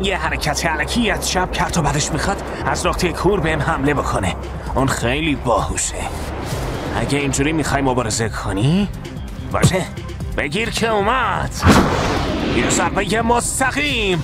یه حرکت الکی از شب کرد و بعدش میخواد از نقطه کور بهم حمله بکنه. اون خیلی باهوشه. اگه اینجوری میخوای مبارزه کنی باشه، بگیر که اومد. یه ضربه مستقیم.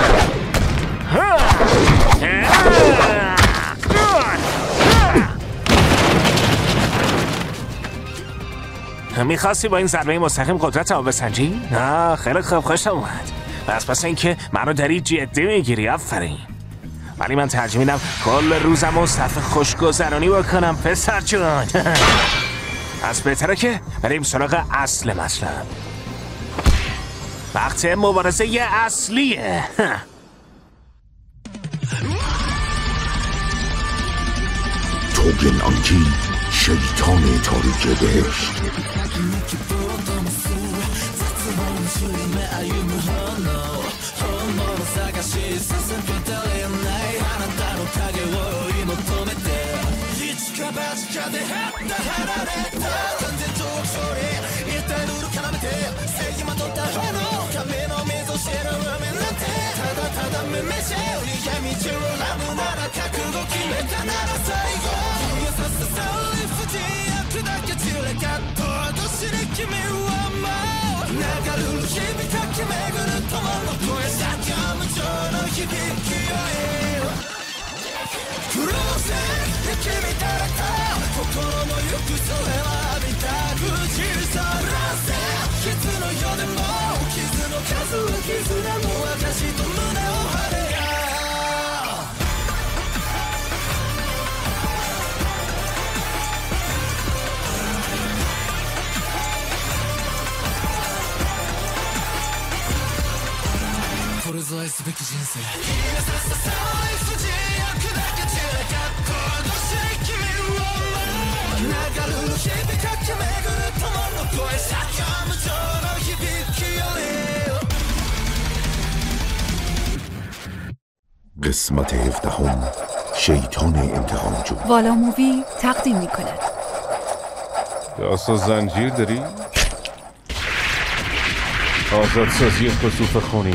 میخواستی با این ضربه مستقیم قدرت آب بسنجی؟ نه خیلی خوب، خوشم اومد. پس اینکه منو داری جدی میگیری، آفرین. ولی من ترجیح میدم کل روزم و صرف خوشگذرانی بکنم پسر جون. از بهتره که بریم سراغ اصل مطلب. وقت مبارزه اصلیه. توگن آنکی، شیطان تاریک بهشت. قسمت 17 شیطان انتقامجو. والا مووی تقدیم میکند. داست و زنجیر داری؟ آزادسازی خسوف خونی،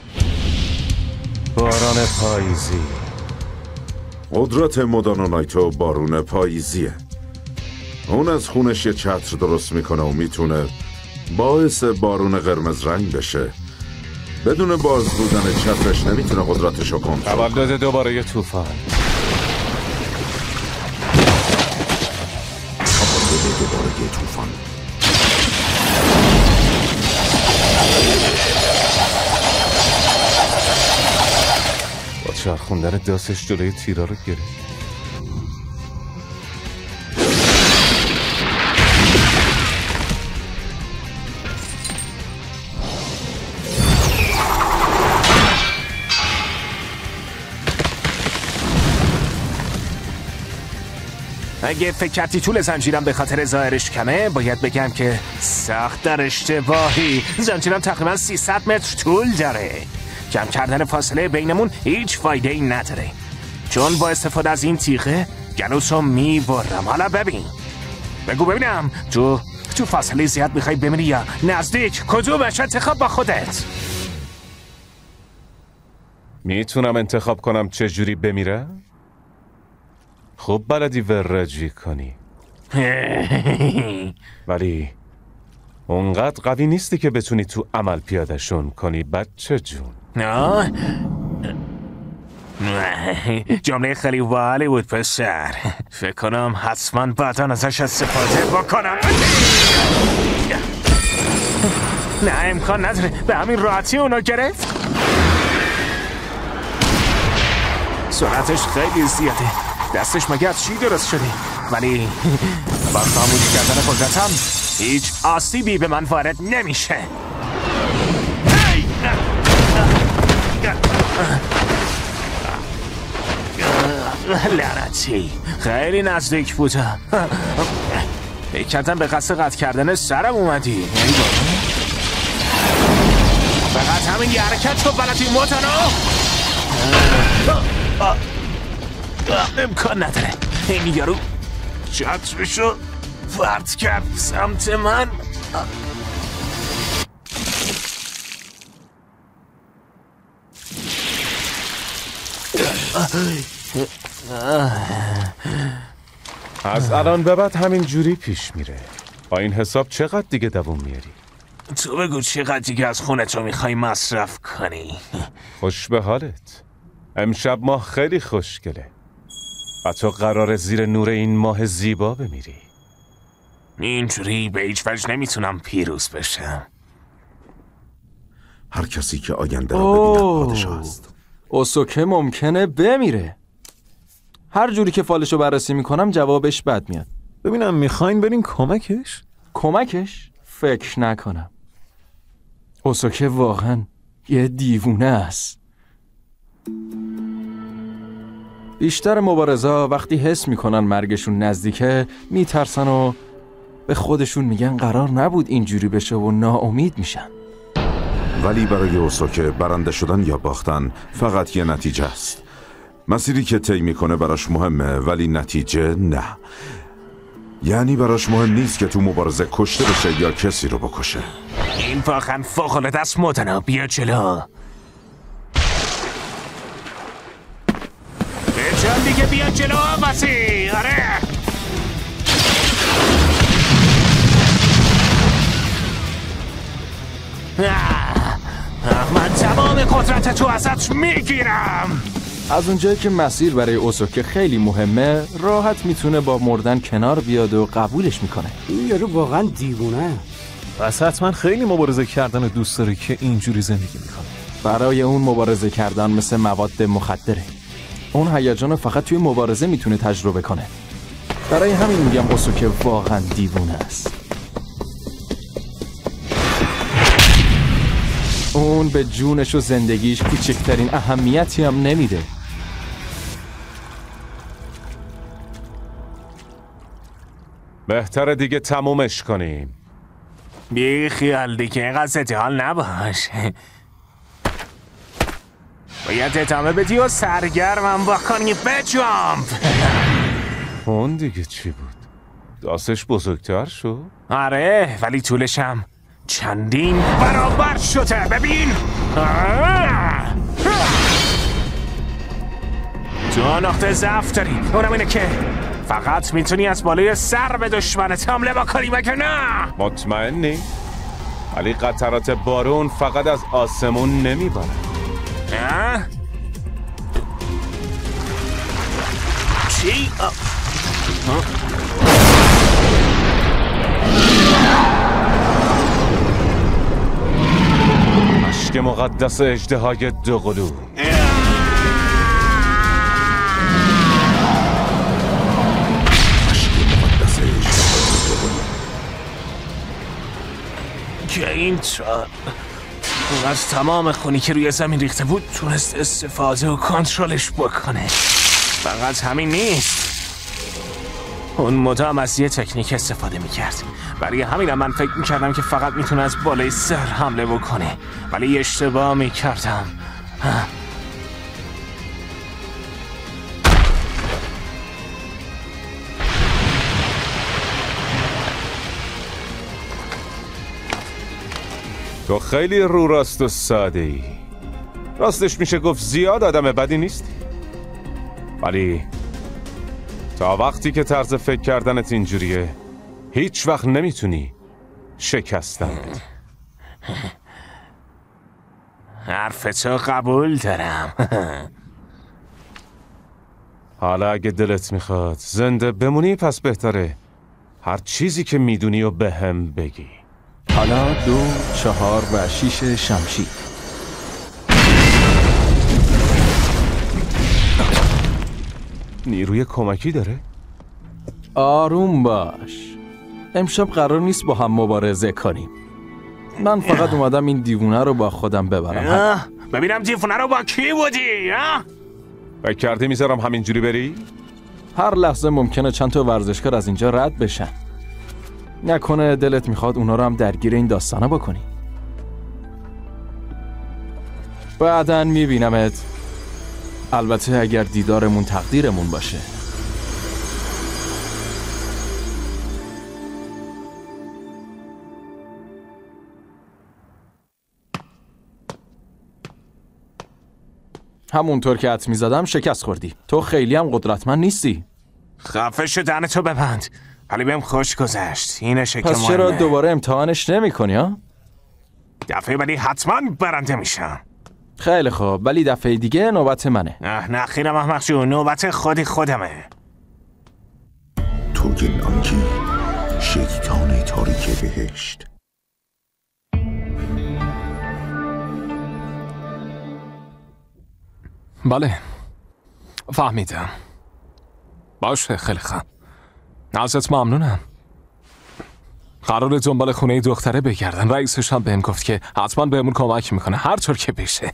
باران پاییزی. قدرت مودانونایتو بارون پاییزیه. اون از خونش یه چتر درست میکنه و میتونه باعث بارون قرمز رنگ بشه. بدون باز بودن چترش نمیتونه قدرتشو کنترل. تولد دوباره یه طوفان. تولد دوباره یه طوفان. با چرخوندن دستش جلوی تیرا رو گرفت. اگه فکر کردی طول زنجیرم به خاطر ظاهرش کمه، باید بگم که سخت در اشتباهی. زنجیرم تقریبا 300 متر طول داره. کم کردن فاصله بینمون هیچ فایده ای نداره، چون با استفاده از این تیغه گلوسو میبرم. حالا ببین، بگو ببینم تو فاصله زیاد میخوای بمیری یا نزدیک؟ کدومش انتخاب با خودت. میتونم انتخاب کنم چه جوری بمیرم؟ خوب بلدی ورجی کنی. ولی اونقدر قوی نیستی که بتونی تو عمل پیادهشون کنی بچه جون. جمله خیلی والی بود پسر. فکر کنم حتما بعدا ازش استفاده بکنم. نه امکان نداره، به همین راحتی اونو گرفت. سرعتش خیلی زیاده. دستش مگه از چی درست شده؟ ولی با خاموش کردن قدرتم هیچ آسیبی به من وارد نمیشه. لعنتی، خیلی نزدیک بودم. فکر کردم به قصد قطع کردن سرم اومدی. فقط همین یه حرکت رو بلدی موتانو. امکان نداره این یارو چترشو فرد کرد سمت من. از الان به بعد همین جوری پیش میره. با این حساب چقدر دیگه دووم میاری؟ تو بگو چقدر دیگه از خونت رو میخوای مصرف کنی. خوش به حالت. امشب ماه خیلی خوشگله و تو قرار زیر نور این ماه زیبا بمیری. اینجوری به هیچ وجه نمیتونم پیروز بشم. هر کسی که آینده را ببیند پادشاه است. اوسوکه ممکنه بمیره. هر جوری که فالشو بررسی میکنم جوابش بد میاد. ببینم میخواین برین کمکش؟ کمکش؟ فکر نکنم. اوسوکه واقعا یه دیوونه است. بیشتر مبارزا وقتی حس میکنن مرگشون نزدیکه میترسن و به خودشون میگن قرار نبود اینجوری بشه و ناامید میشن. ولی برای اوسوکه برنده شدن یا باختن فقط یه نتیجه است. مسیری که طی میکنه براش مهمه ولی نتیجه نه. یعنی براش مهم نیست که تو مبارزه کشته بشه یا کسی رو بکشه. این واقعا فوق‌العاده است مدنا. بیا جلو. به جان دیگه بیا جلو آواتی. آره من تمام قدرت تو ازت میگیرم. از اونجایی که مسیر برای اوسوکه خیلی مهمه راحت میتونه با مردن کنار بیاد و قبولش میکنه. این یارو واقعا دیوونه. پس حتما خیلی مبارزه کردن و دوست داره که اینجوری زندگی میکنه. برای اون مبارزه کردن مثل مواد مخدره. اون هیجان فقط توی مبارزه میتونه تجربه کنه. برای همین میگم اوسوکه واقعا دیوونه است. اون به جونش و زندگیش کوچکترین اهمیتی هم نمیده. بهتره دیگه تمومش کنیم. بی خیال دیگه اینقدر ضدحال نباش. باید ادامه بدی و سرگرمم بکنی. بجامب. اون دیگه چی بود؟ داستش بزرگتر شد؟ آره ولی طولشم چندین برابر شده. ببین تو نقطه ضعف داری. اونم اینه که فقط میتونی از بالای سر به دشمنت حمله بکنی مگه نه؟ مطمئنی؟ ولی قطرات بارون فقط از آسمون نمیباره. چی؟ اشک مقدس اژدهای دوقلو. که این اون از تمام خونی که روی زمین ریخته بود تونست استفاده و کنترلش بکنه. فقط همین نیست، اون مدام از یه تکنیک استفاده میکرد. برای همینم من فکر میکردم که فقط میتونه از بالای سر حمله بکنه، ولی اشتباه میکردم. تو خیلی رو راست و ساده ای. راستش میشه گفت زیاد آدم بدی نیستی، ولی تا وقتی که طرز فکر کردنت اینجوریه هیچ وقت نمیتونی شکستن بدی. حرفتو قبول دارم. حالا اگه دلت میخواد زنده بمونی پس بهتره هر چیزی که میدونی و به هم بگی. حالا 2، 4 و 6 شمشیر. نیروی کمکی داره؟ آروم باش، امشب قرار نیست با هم مبارزه کنیم. من فقط اومدم این دیوونه رو با خودم ببرم. ببینم دیوونه رو با کی بودی؟ فکر کردی میذارم همینجوری بری؟ هر لحظه ممکنه چند تا ورزشکار از اینجا رد بشن. نکنه دلت میخواد اونا رو هم درگیر این داستانا بکنی. بعداً میبینمت، البته اگر دیدارمون تقدیرمون باشه. همونطور که حدس می‌زدم شکست خوردی. تو خیلی هم قدرتمند نیستی. خفه شو، دهنتو ببند. ولی بهم خوش گذشت. اینشه که پس چرا دوباره امتحانش نمی‌کنی ها؟ دفعه بعدی حتما برنده میشم. خیلی خوب، ولی دفعه دیگه نوبت منه. نه خیرم احمق جون، نوبت خودمه. توگنانکی، شیطان تاریک بهشت. بله فهمیدم. باشه خیلی خوب، ازت ممنونم. قرار دنبال خونه دختره بگردن. رئیسش هم بهم گفت که حتما بهمون کمک میکنه هر طور که بشه.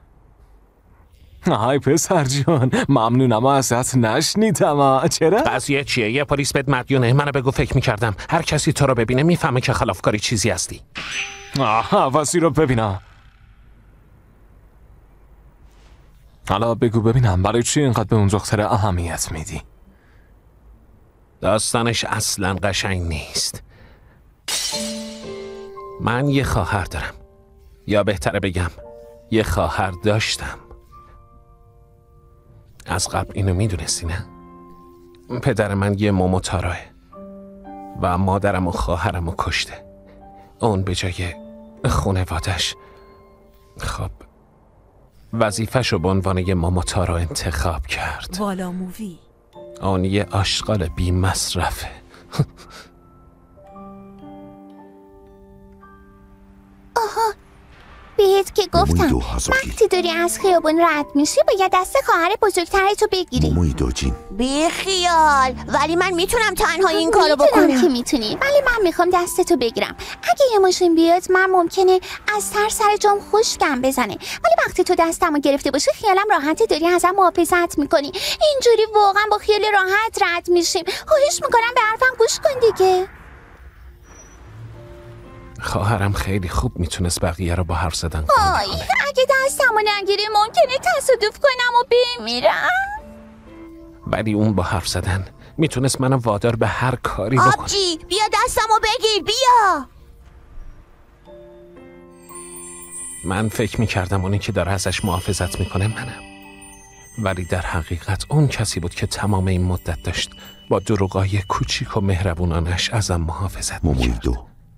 های پسر جون، ممنونم ازت. نشنیدم. چرا؟ قضیه چیه؟ یه پلیس بهت مدیونه. منو بگو، فکر میکردم هر کسی تو رو ببینه میفهمه که خلافکاری چیزی هستی. واسه رو ببینم. حالا بگو ببینم برای چی اینقدر به اون دختره اهمیت میدی؟ داستانش اصلا قشنگ نیست. من یه خواهر دارم، یا بهتره بگم یه خواهر داشتم. از قبل اینو میدونستی نه؟ پدر من یه موموتاراه و مادرم و خواهرم رو کشته. اون به جای خونوادش خب وظیفه‌شو به عنوان یه موموتارو انتخاب کرد. والا مووی. اون یه آشغال بی مصرفه. آها، بهت که گفتم وقتی داری از خیابون رد میشی باید دست خواهر بزرگترتو بگیری. مومویدوجین. بی خیال، ولی من میتونم تنها این کارو بکنم. میتونم که میتونی، ولی من میخوام دستتو بگیرم. اگه یه ماشین بیاد من ممکنه از ترس سر جام خشکم بزنه، ولی وقتی تو دستمو گرفته باشی خیالم راحته، داری ازم محافظت میکنی. اینجوری واقعا با خیال راحت رد میشیم. خواهش میکنم به حرفم گوش کن دیگه. خواهرم خیلی خوب میتونست بقیه رو با حرف زدن کنه. اگه دستمو نگیری ممکنه تصادف کنم و بمیرم. ولی اون با حرف زدن میتونست منو وادار به هر کاری بکنه. آبجی بیا دستمو بگیر، بیا. من فکر میکردم اونی که داره ازش محافظت میکنه منم، ولی در حقیقت اون کسی بود که تمام این مدت داشت با دروغای کوچیک و مهربونانش ازم محافظت میکرد.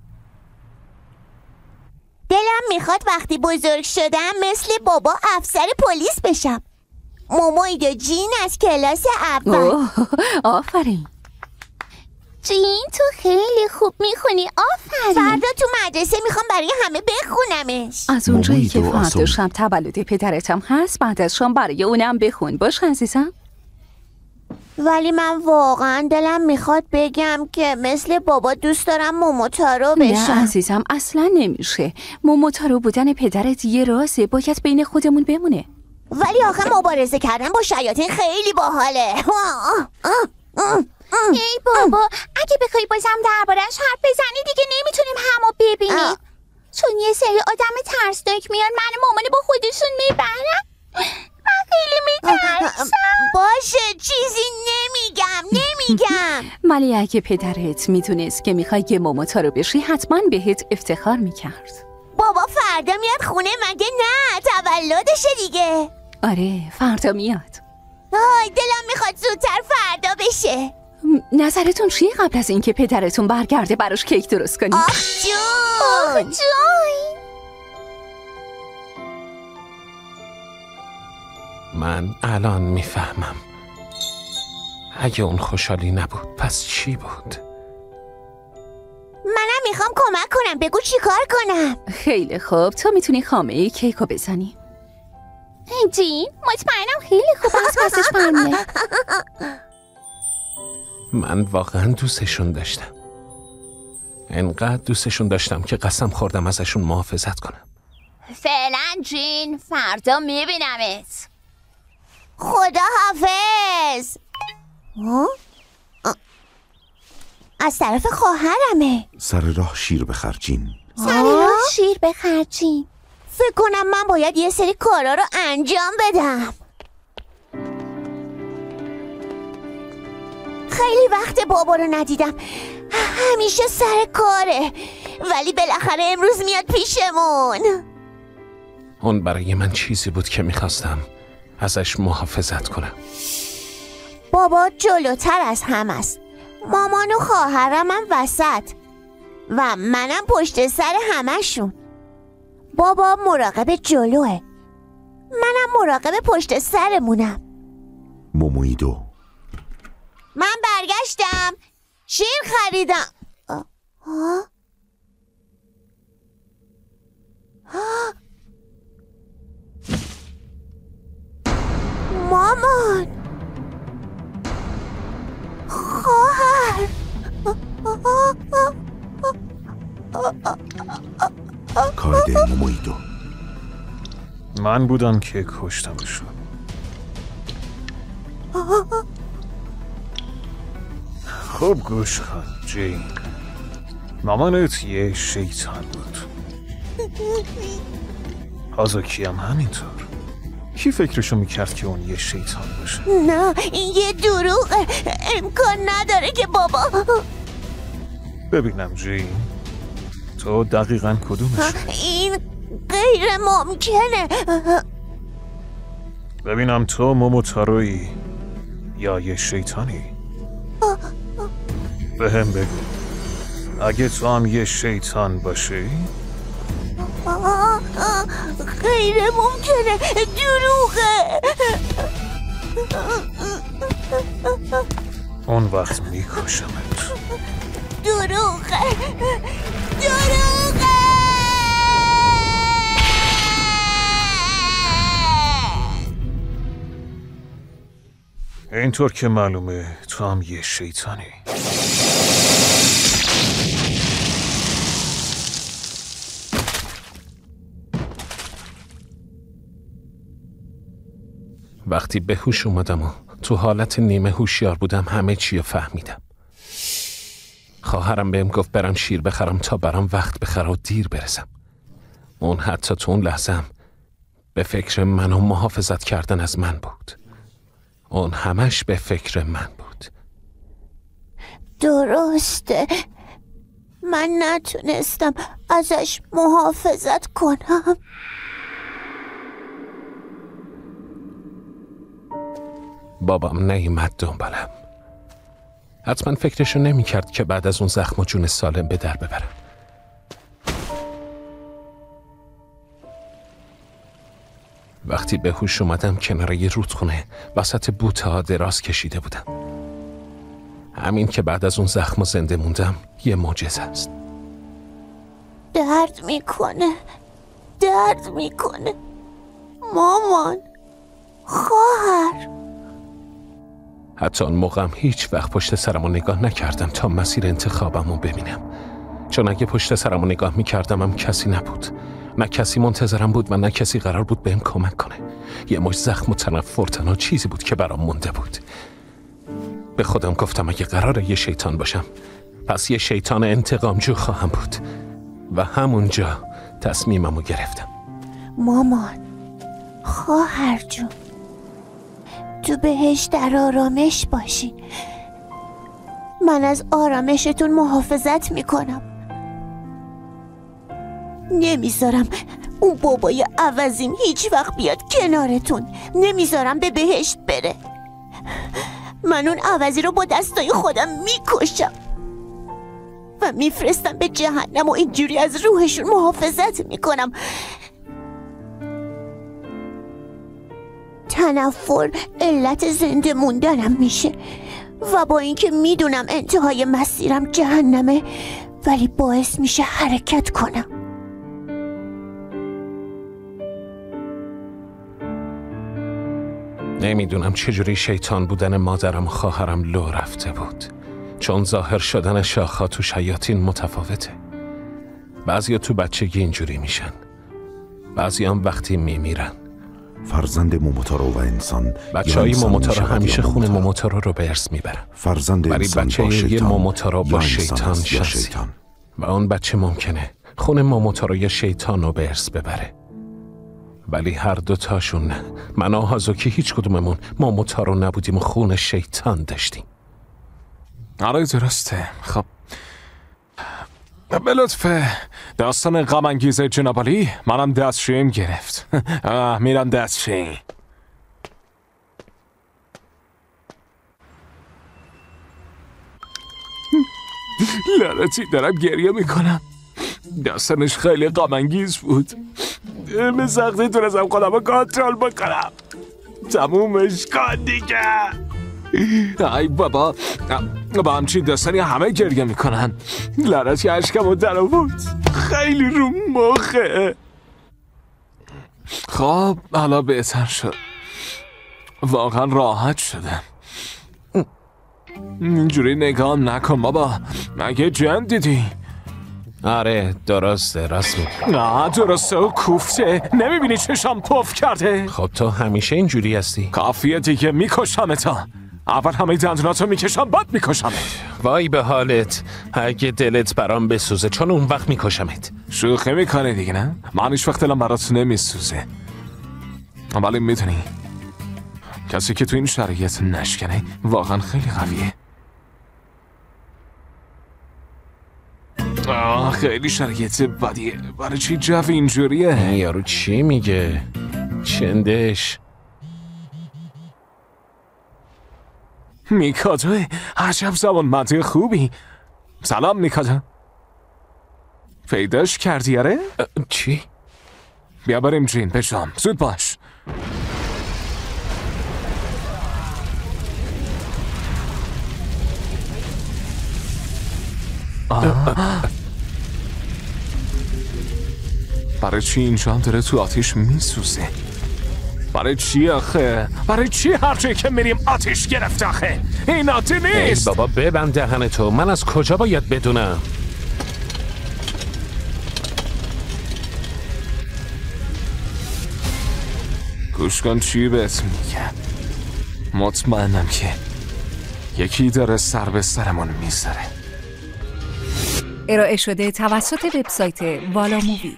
دلم میخواد وقتی بزرگ شدم مثل بابا افسر پلیس بشم. مومویدوجین از کلاس اول. آفرین جین، تو خیلی خوب میخونی. آفرین. فردا تو مدرسه میخوام برای همه بخونمش. از اونجایی که فردا شب تولد پدرتم هست، بعد از شام برای اونم بخون. باش عزیزم. ولی من واقعا دلم میخواد بگم که مثل بابا دوست دارم موموتارو بشم. نه عزیزم، اصلا نمیشه. موموتارو بودن پدرت یه رازه، باید بین خودمون بمونه. ولی آخه مبارزه کردن با شیاطین خیلی باحاله. ای بابا، اگه بخوای بازم دربارش حرف بزنی دیگه نمیتونیم همو ببینیم، چون یه سری آدم ترسناک میان من و مامانو با خودشون میبرن. من خیلی میترسم. باشه، چیزی نمیگم. ولی اگه پدرت میدونست که میخوای یه موموتارو بشی حتما بهت افتخار میکرد. بابا فردا میاد خونه مگه نه؟ تولدشه دیگه. آره فردا میاد. دلم میخواد زودتر فردا بشه. نظرتون چیه قبل از اینکه پدرتون برگرده براش کیک درست کنی؟ آخ جون. من الان میفهمم. اگه اون خوشحالی نبود پس چی بود؟ منم میخوام کمک کنم. بگو چی کار کنم؟ خیلی خوب، تو میتونی خامه کیکو بزنی. جین، مطمئنم خیلی خوب از پسش برمیاد. من واقعا دوستشون داشتم. انقدر دوستشون داشتم که قسم خوردم ازشون محافظت کنم. فعلا جین، فردا میبینمت. خدا حافظ. از طرف خواهرمه. سر راه شیر بخر جین. سر راه شیر بخر جین. فکر کنم من باید یه سری کارا رو انجام بدم. خیلی وقت بابا رو ندیدم، همیشه سر کاره، ولی بالاخره امروز میاد پیشمون. اون برای من چیزی بود که میخواستم ازش محافظت کنم. بابا جلوتر از همه است. مامان و خواهرم هم وسط و منم پشت سر همشون. بابا مراقب جلوه، منم مراقب پشت سرمونم. مومویدو: من برگشتم، شیر خریدم. مامان، خواهر، کایده مومویدو: من بودم که کشتمشون. خوب گوش کن جین، مامانت یه شیطان بود. هازاکی هم همینطور. کی فکرشو میکرد که اون یه شیطان باشه؟ نه، این یه دروغه. امکان نداره که بابا. ببینم جین، تو دقیقاً کدومش؟ این غیر ممکنه. ببینم تو موموتارویی یا یه شیطانی؟ بهم بگو، اگه تو هم یه شیطان باشی؟ غیر ممکنه، دروغه. اون وقت میکشمت. دروغه، دروغه. اینطور که معلومه تو هم یه شیطانی. وقتی به هوش اومدم و تو حالت نیمه هوشیار بودم همه چی رو فهمیدم. خواهرم بهم گفت برم شیر بخرم تا برام وقت بخره و دیر برسم. اون حتی تو اون لحظه هم به فکر من و محافظت کردن از من بود. اون همش به فکر من بود. درسته، من نتونستم ازش محافظت کنم. بابام نیومد دنبالم. حتما فکرشو نمی کرد که بعد از اون زخم و جون سالم به در ببرم. وقتی به هوش اومدم کنار یه رودخونه وسط بوته‌ها دراز کشیده بودم. همین که بعد از اون زخم و زنده موندم یه معجزه است. درد میکنه، درد میکنه. مامان، خواهر. حتی اون موقعم هیچ وقت پشت سرمو نگاه نکردم تا مسیر انتخابمو ببینم، چون اگه پشت سرمو نگاه میکردم هم کسی نبود. نه کسی منتظرم بود و نه کسی قرار بود بهم کمک کنه. یه مش زخم و تنفر تنها چیزی بود که برام مونده بود. به خودم گفتم اگه قراره یه شیطان باشم پس یه شیطان انتقامجو خواهم بود و همونجا تصمیممو گرفتم. مامان، خواهر جون، تو بهشت در آرامش باشین. من از آرامشتون محافظت میکنم. نمیذارم اون بابای عوضیم هیچ وقت بیاد کنارتون. نمیذارم به بهشت بره. من اون عوضی رو با دستای خودم میکشم و میفرستم به جهنم و اینجوری از روحشون محافظت میکنم. تنفر علت زنده موندنم میشه و با اینکه میدونم انتهای مسیرم جهنمه ولی باعث میشه حرکت کنم. نمیدونم چجوری شیطان بودن مادرم و خواهرم لو رفته بود، چون ظاهر شدن شاخها تو شیاطین متفاوته. بعضیا تو بچگی اینجوری میشن، بعضی هم وقتی میمیرن. فرزند موموتارو و انسان، بچه‌های موموتارو همیشه خون موموتارو رو به ارث میبرن. فرزند انسان بچه با یه موموتارو با شیطان شناسی و اون بچه ممکنه خون موموتارو یا شیطان رو به ارث ببره، ولی هر دوتاشون نه. من و هازاکی هیچ کدوممون موموتارو نبودیم و خون شیطان داشتیم. آره درسته. خب به لطف داستان غم انگیز جناب عالی منم دستشوییم گرفت. میرم دستشویی. لعنتی دارم گریه میکنم. داستانش خیلی غم‌انگیز بود. به سختی تونستم خودم رو کنترل بکنم. تمومش کن دیگه. ای بابا، با همچین داستانی همه گریه میکنن. لعنتی اشکمو در آورد. خیلی رو مخه. خب حالا بهتر شد. واقعا راحت شدم. اینجوری نگام نکن بابا، مگه جن دیدی؟ آره درسته، راست میگی. نه درسته و کوفته. نمیبینی چشم پف کرده؟ خب تو همیشه اینجوری هستی. کافیه دیگه، میکشم تا. اول همه دندوناتو میکشم بعد میکشمت. وای به حالت، اگه دلت برام بسوزه، چون اون وقت میکشمت. شوخی میکنه دیگه نه؟ من هیچ وقت دلم برات نمیسوزه. ولی میدونی کسی که تو این شرایط نشکنه واقعا خیلی قویه. خیلی شرایط بدیه. برای چی جو اینجوریه؟ این یارو چی میگه؟ چندش؟ میکادو، عجب زبان مده خوبی. سلام میکادو. پیداش کردی آره؟ چی؟ بیا بریم جین بشام، زود باش. برای چی اینجا هم داره تو آتیش میسوزه؟ برای چی آخه؟ برای چی هر جایی که میریم آتیش گرفت آخه؟ این عادی نیست. ای بابا ببند دهن تو، من از کجا باید بدونم؟ گوش کن چی بهت میگم. مطمئنم که یکی داره سر به سرمون میذاره. ارائه شده توسط وبسایت والا مووی.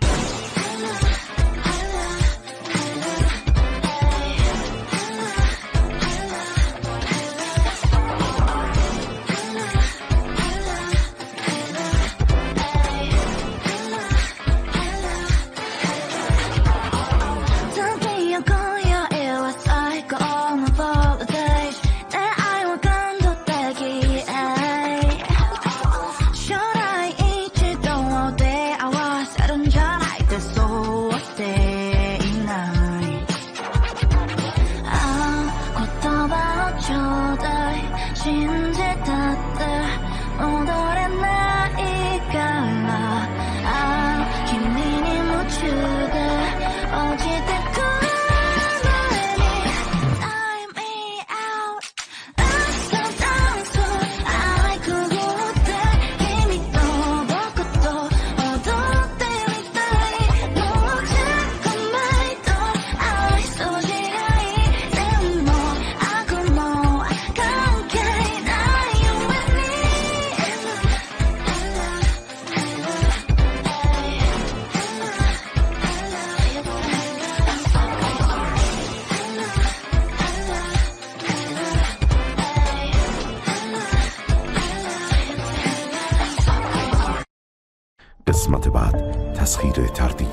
قسمت بعد تسخیر تردید.